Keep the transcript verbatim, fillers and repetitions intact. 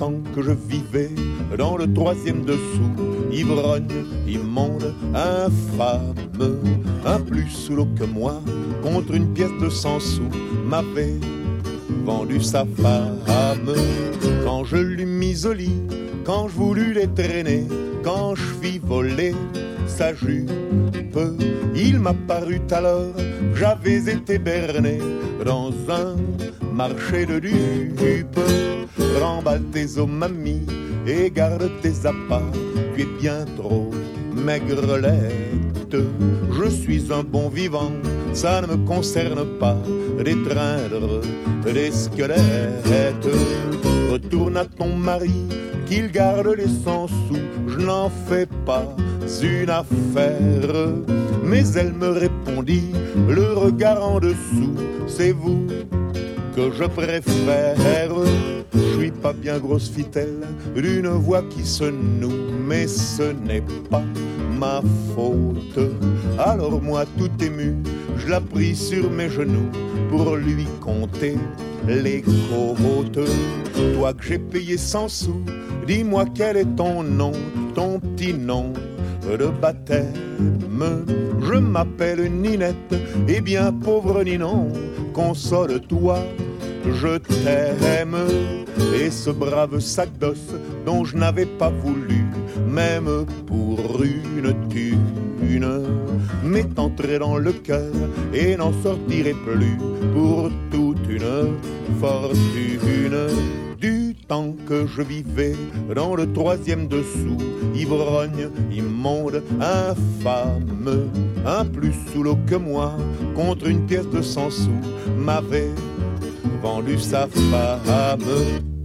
temps que je vivais dans le troisième dessous, ivrogne, immonde, infâme, un plus sous l'eau que moi, contre une pièce de cent sous, m'avait vendu sa femme. Quand je l'eus mise au lit, quand je voulus les traîner, quand je fis voler sa jupe, il m'a paru alors que j'avais été berné dans un marché de dupes. Remballe tes os, mamie, et garde tes appâts, tu es bien trop maigrelette. Je suis un bon vivant, ça ne me concerne pas d'étreindre des squelettes. Retourne à ton mari, qu'il garde les cent sous, je n'en fais pas une affaire. Mais elle me répondit, le regard en dessous, c'est vous que je préfère. Je suis pas bien grosse, fit-elle, d'une voix qui se noue, mais ce n'est pas ma faute. Alors moi tout ému, je la pris sur mes genoux pour lui compter les côtes. Toi que j'ai payé cent sous, dis-moi quel est ton nom, ton petit nom de baptême. Je m'appelle Ninette, et bien pauvre Ninon, console-toi, je t'aime. Et ce brave sac d'os dont je n'avais pas voulu, même pour une thune, m'est entré dans le cœur et n'en sortirait plus pour toute une fortune. Du temps que je vivais dans le troisième dessous, ivrogne, immonde, infâme, un plus sous l'eau que moi, contre une pièce de cent sous, m'avait vendu sa femme.